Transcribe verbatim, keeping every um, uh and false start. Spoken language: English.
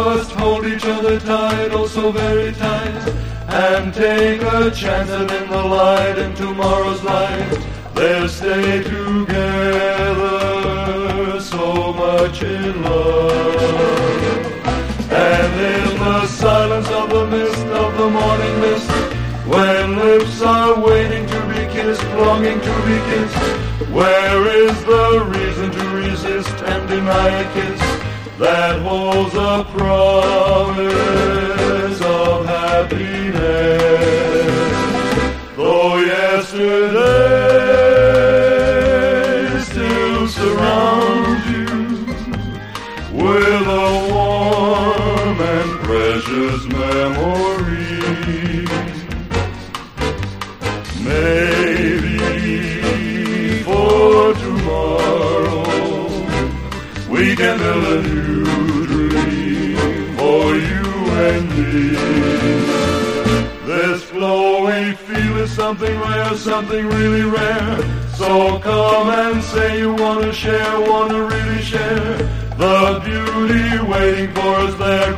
must hold each other tight, oh so very tight, and take a chance that in the light, in tomorrow's light, they'll stay together, so much in love. And in the silence of the mist, of the morning mist, when lips are waiting to be kissed, longing to be kissed, where is the reason to resist and deny a kiss that holds a promise of happiness? Though yesterday still surrounds you with a warm and precious memory, maybe for tomorrow we can build a new dream for you and me. This flow we feel is something rare, something really rare. So come and say you want to share, want to really share the beauty waiting for us there.